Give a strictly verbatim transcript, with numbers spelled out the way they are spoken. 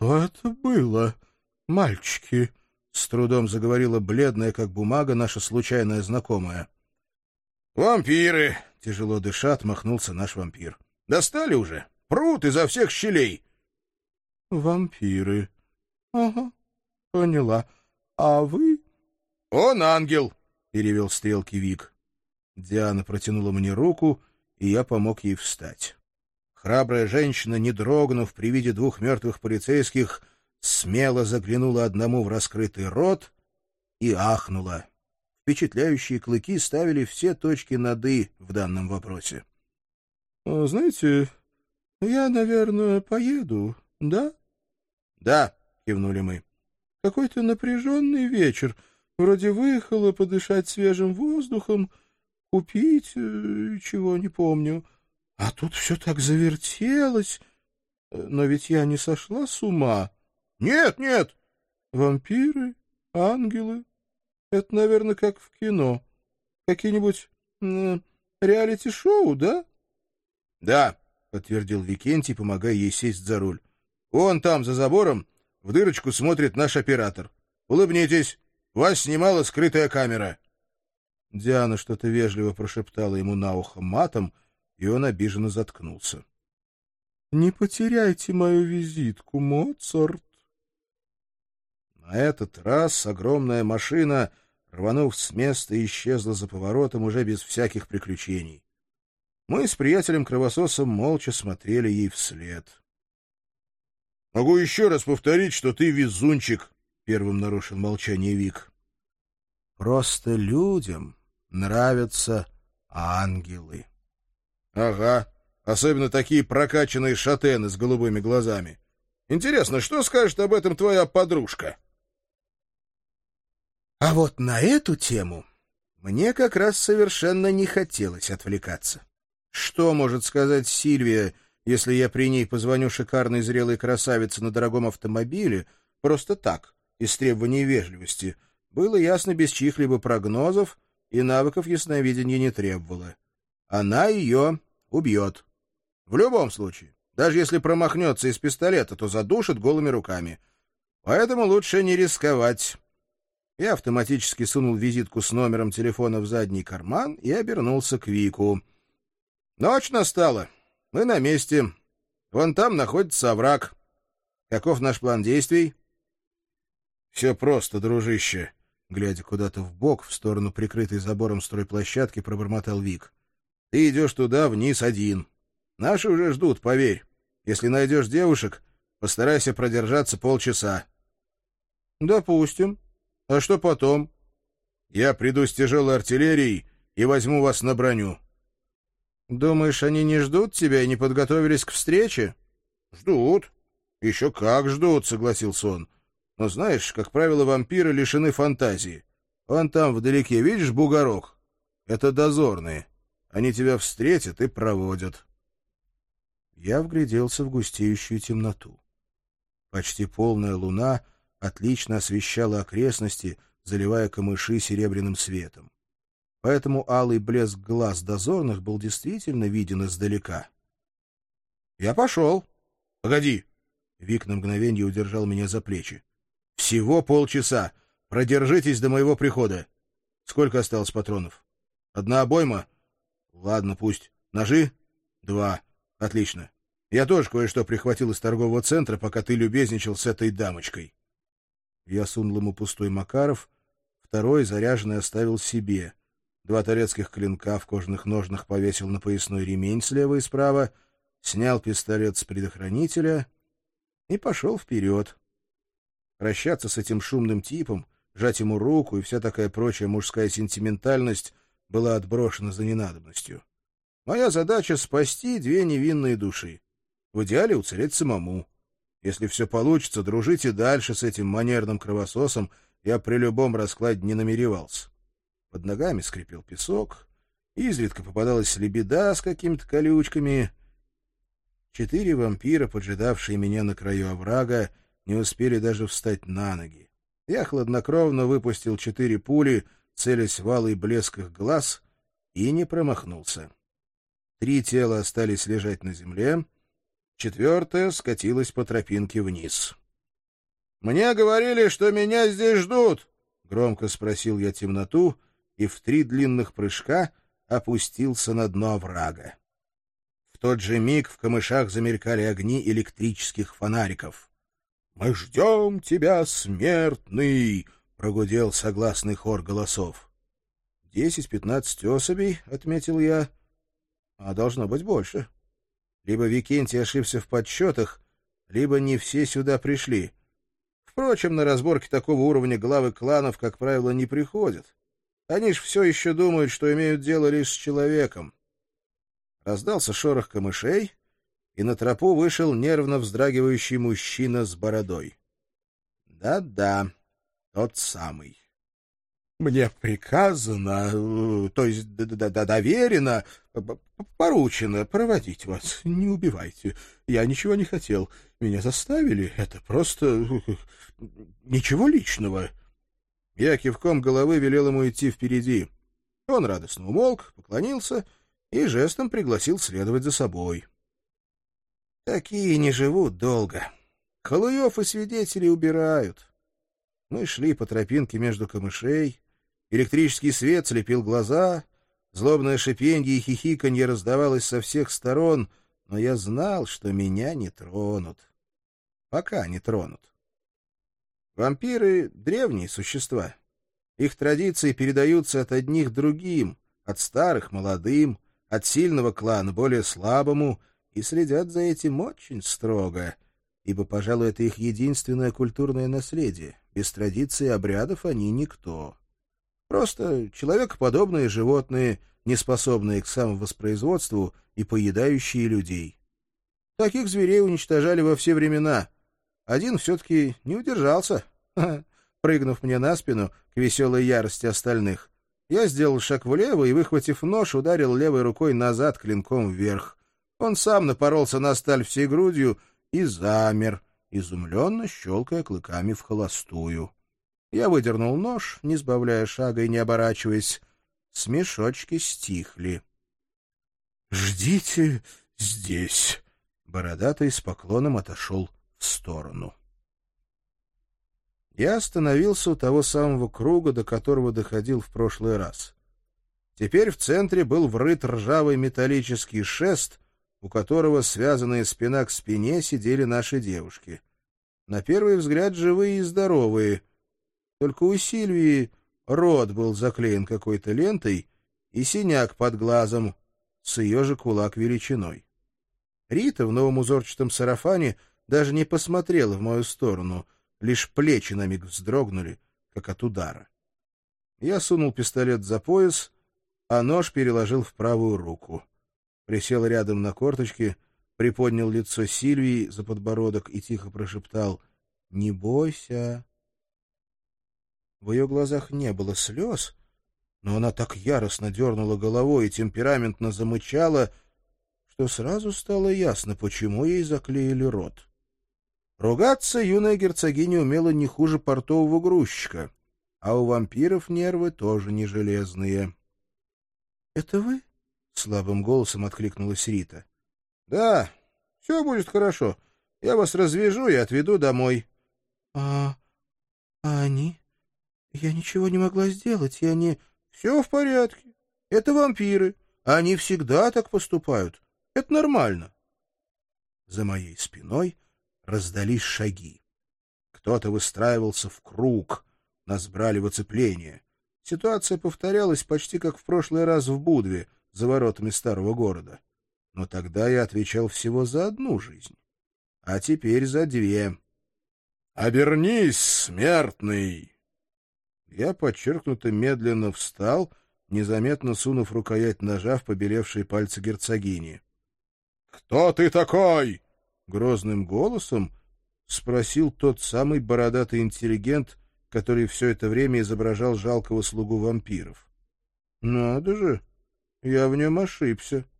Что это было, мальчики? — с трудом заговорила бледная, как бумага, наша случайная знакомая. — Вампиры! — тяжело дыша отмахнулся наш вампир. — Достали уже? Прут изо всех щелей. — Вампиры. — Ага, поняла. А вы? — Он ангел, — перевел стрелки Вик. Диана протянула мне руку, и я помог ей встать. Храбрая женщина, не дрогнув при виде двух мертвых полицейских, смело заглянула одному в раскрытый рот и ахнула. Впечатляющие клыки ставили все точки над «и» в данном вопросе. — Знаете, я, наверное, поеду, да? — Да, — кивнули мы. — Какой-то напряженный вечер. Вроде выехала подышать свежим воздухом, купить, э, чего не помню. А тут все так завертелось. Но ведь я не сошла с ума. — Нет, нет. — Вампиры, ангелы. Это, наверное, как в кино. Какие-нибудь э, реалити-шоу, да? — Да, — подтвердил Викентий, помогая ей сесть за руль. — Вон там, за забором, в дырочку смотрит наш оператор. Улыбнитесь, вас снимала скрытая камера. Диана что-то вежливо прошептала ему на ухо матом, и он обиженно заткнулся. — Не потеряйте мою визитку, Моцарт. На этот раз огромная машина, рванув с места, исчезла за поворотом уже без всяких приключений. Мы с приятелем-кровососом молча смотрели ей вслед. — Могу еще раз повторить, что ты везунчик, — первым нарушил молчание Вик. — Просто людям нравятся ангелы. — Ага, особенно такие прокачанные шатены с голубыми глазами. Интересно, что скажет об этом твоя подружка? А вот на эту тему мне как раз совершенно не хотелось отвлекаться. Что может сказать Сильвия, если я при ней позвоню шикарной зрелой красавице на дорогом автомобиле, просто так, из требований вежливости, было ясно без чьих-либо прогнозов и навыков ясновидения не требовала. Она ее убьет. В любом случае, даже если промахнется из пистолета, то задушит голыми руками. Поэтому лучше не рисковать. Я автоматически сунул визитку с номером телефона в задний карман и обернулся к Вику. Ночь настала. Мы на месте. Вон там находится овраг. Каков наш план действий? — Все просто, дружище. Глядя куда-то вбок, в сторону прикрытой забором стройплощадки, пробормотал Вик. — Ты идешь туда вниз один. Наши уже ждут, поверь. Если найдешь девушек, постарайся продержаться полчаса. — Допустим. А что потом? — Я приду с тяжелой артиллерией и возьму вас на броню. — Думаешь, они не ждут тебя и не подготовились к встрече? — Ждут. — Еще как ждут, — согласился он. — Но знаешь, как правило, вампиры лишены фантазии. Вон там вдалеке, видишь, бугорок? Это дозорные. Они тебя встретят и проводят. Я вгляделся в густеющую темноту. Почти полная луна отлично освещала окрестности, заливая камыши серебряным светом. Поэтому алый блеск глаз дозорных был действительно виден издалека. — Я пошел. — Погоди. Вик на мгновение удержал меня за плечи. — Всего полчаса. Продержитесь до моего прихода. Сколько осталось патронов? Одна обойма? Ладно, пусть. Ножи? Два. Отлично. Я тоже кое-что прихватил из торгового центра, пока ты любезничал с этой дамочкой. Я сунул ему пустой Макаров, второй, заряженный, оставил себе. Два турецких клинка в кожаных ножнах повесил на поясной ремень слева и справа, снял пистолет с предохранителя и пошел вперед. Прощаться с этим шумным типом, жать ему руку и вся такая прочая мужская сентиментальность была отброшена за ненадобностью. Моя задача — спасти две невинные души. В идеале уцелеть самому. Если все получится, дружите дальше с этим манерным кровососом, я при любом раскладе не намеревался. Под ногами скрипел песок, изредка попадалась лебеда с какими-то колючками. Четыре вампира, поджидавшие меня на краю оврага, не успели даже встать на ноги. Я хладнокровно выпустил четыре пули, целясь в алый блеск их глаз, и не промахнулся. Три тела остались лежать на земле, четвертое скатилось по тропинке вниз. «Мне говорили, что меня здесь ждут!» — громко спросил я темноту и в три длинных прыжка опустился на дно оврага. В тот же миг в камышах замелькали огни электрических фонариков. «Мы ждем тебя, смертный!» — прогудел согласный хор голосов. «Десять-пятнадцать особей», — отметил я, — «а должно быть больше. Либо Викентий ошибся в подсчетах, либо не все сюда пришли. Впрочем, на разборки такого уровня главы кланов, как правило, не приходят. Они ж все еще думают, что имеют дело лишь с человеком». Раздался шорох камышей, и на тропу вышел нервно вздрагивающий мужчина с бородой. Да-да, тот самый. «Мне приказано, то есть д -д -д доверено, поручено проводить вас. Не убивайте. Я ничего не хотел. Меня заставили. Это просто... ничего личного». Я кивком головы велел ему идти впереди. Он радостно умолк, поклонился и жестом пригласил следовать за собой. Такие не живут долго. Халуев и свидетелей убирают. Мы шли по тропинке между камышей. Электрический свет слепил глаза, злобное шипенье и хихиканье раздавалось со всех сторон, но я знал, что меня не тронут. Пока не тронут. Вампиры — древние существа. Их традиции передаются от одних другим, от старых — молодым, от сильного клана — более слабому, и следят за этим очень строго, ибо, пожалуй, это их единственное культурное наследие. Без традиций и обрядов они никто. Просто человекоподобные животные, неспособные к самовоспроизводству и поедающие людей. Таких зверей уничтожали во все времена. Один все-таки не удержался, прыгнув мне на спину к веселой ярости остальных. Я сделал шаг влево и, выхватив нож, ударил левой рукой назад клинком вверх. Он сам напоролся на сталь всей грудью и замер, изумленно щелкая клыками в холостую. Я выдернул нож, не сбавляя шага и не оборачиваясь. Смешочки стихли. «Ждите здесь!» Бородатый с поклоном отошел в сторону. Я остановился у того самого круга, до которого доходил в прошлый раз. Теперь в центре был врыт ржавый металлический шест, у которого, связанные спина к спине, сидели наши девушки. На первый взгляд живые и здоровые. Только у Сильвии рот был заклеен какой-то лентой и синяк под глазом с ее же кулак величиной. Рита в новом узорчатом сарафане даже не посмотрела в мою сторону, лишь плечи на миг вздрогнули, как от удара. Я сунул пистолет за пояс, а нож переложил в правую руку. Присел рядом на корточки, приподнял лицо Сильвии за подбородок и тихо прошептал: «Не бойся». В ее глазах не было слез, но она так яростно дернула головой и темпераментно замычала, что сразу стало ясно, почему ей заклеили рот. Ругаться юная герцогиня умела не хуже портового грузчика, а у вампиров нервы тоже не железные. — Это вы? — слабым голосом откликнулась Рита. — Да, все будет хорошо. Я вас развяжу и отведу домой. — А... а они? Я ничего не могла сделать, я не... — Все в порядке. Это вампиры. Они всегда так поступают. Это нормально. За моей спиной раздались шаги. Кто-то выстраивался в круг. Нас брали в оцепление. Ситуация повторялась почти как в прошлый раз в Будве, за воротами старого города. Но тогда я отвечал всего за одну жизнь. А теперь за две. «Обернись, смертный!» Я подчеркнуто медленно встал, незаметно сунув рукоять ножа в побелевшие пальцы герцогини. «Кто ты такой?» — грозным голосом спросил тот самый бородатый интеллигент, который все это время изображал жалкого слугу вампиров. «Надо же! Я в нем ошибся.